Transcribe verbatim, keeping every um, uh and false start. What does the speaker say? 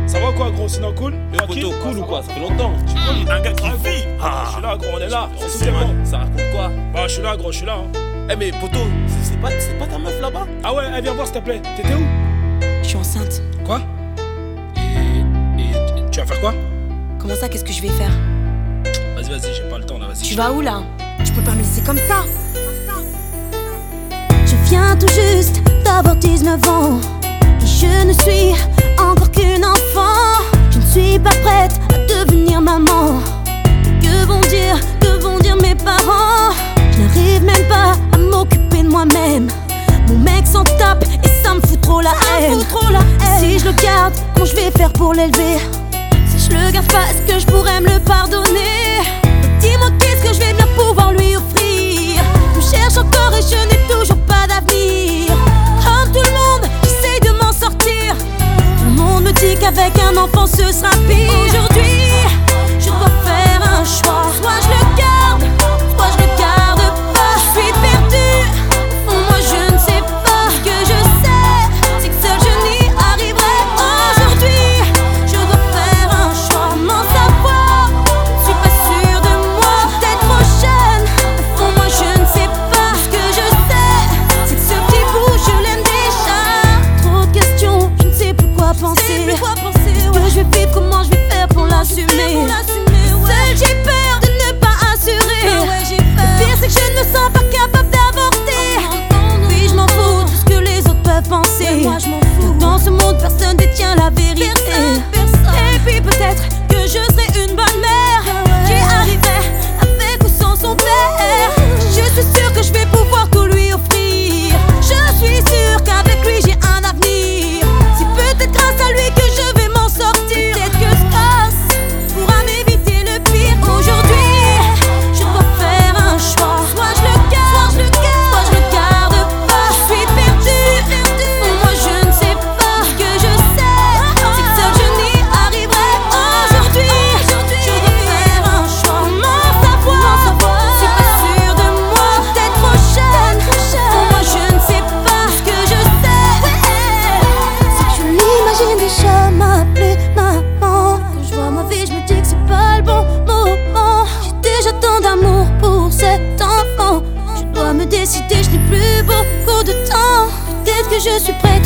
Ça va quoi, gros? Sinon, cool? Le Tranquille? poteau, Cool ou quoi? Ça fait longtemps. Un gars qui Ah, vit. ah. Je suis là, gros, on est là. Je On sais, soutient, man. gros. Ça raconte quoi? Bah, je suis là, gros, je suis là. hein. Eh, mais poteau, c'est c'est pas, c'est pas ta meuf là-bas? Ah ouais, elle viens voir, s'il te plaît. T'étais où? Je suis enceinte. Quoi? Et. Et. Tu vas faire quoi? Comment ça, qu'est-ce que je vais faire? Vas-y, vas-y, j'ai pas le temps là, vas-y. Tu vas où là? Tu peux pas me laisser comme ça. Je viens tout juste d'avoir dix-neuf ans. Et je ne suis encore qu'une enfant. Je ne suis pas prête à devenir maman. Que vont dire, que vont dire mes parents? Je n'arrive même pas à m'occuper de moi-même. Mon mec s'en tape et ça me fout trop la haine. Si je le garde, comment je vais faire pour l'élever? Si je le garde pas, est-ce que je pourrais me le pardonner? Dis-moi qu'est-ce que je vais bien pouvoir lui offrir. Je cherche encore et je n'ai toujours pas d'avenir. Comme tout le monde, j'essaye de m'en sortir. Tout le monde me dit qu'avec un enfant ce sera pire. Aujourd'hui, je dois faire un choix. Soit je le garde, soit je le garde pas. Je suis perdue, au fond moi je ne sais pas. Ce que je sais, c'est que seul je n'y arriverai. Aujourd'hui, je dois faire un choix. Comment savoir? Je suis pas sûre de moi, peut-être trop jeune. Au fond moi je ne sais pas. Ce que je sais, c'est que ce petit bout je l'aime déjà. Trop de questions, je ne sais plus quoi penser. Qu'est-ce que je vais vivre, comment je vais faire pour l'assumer? Seule j'ai peur de ne pas assurer. Le pire c'est que je ne me sens pas capable d'avorter. Puis je m'en fous de ce que les autres peuvent penser. Car dans ce monde personne détient la vérité. Et puis peut-être que je serai une bonne mère qui arriverait avec ou sans son père. Je suis sûre que je vais pouvoir tout lui offrir. Je suis sûre qu'avec lui j'ai un avenir. C'est peut-être grâce à lui que je vais m'en sortir. Peut-être que ce grâce pourra m'éviter le pire. Aujourd'hui, je dois faire un choix. Soit je le garde, soit je le garde, soit je le garde pas. Je suis perdue, au moi je ne sais pas. Ce que je sais, c'est que seul je n'y arriverai. Aujourd'hui, je dois faire un choix. Comment savoir? Je suis pas sûre de moi, peut-être trop jeune. Au moi je ne sais pas. Ce que je sais, c'est que je l'imagine déjà m'appeler maman. Quand je vois ma vie, je me dis que c'est pas le bon moment. J'ai déjà tant d'amour pour cet enfant. Je dois me décider, je n'ai plus beaucoup de temps. Peut-être que je suis prête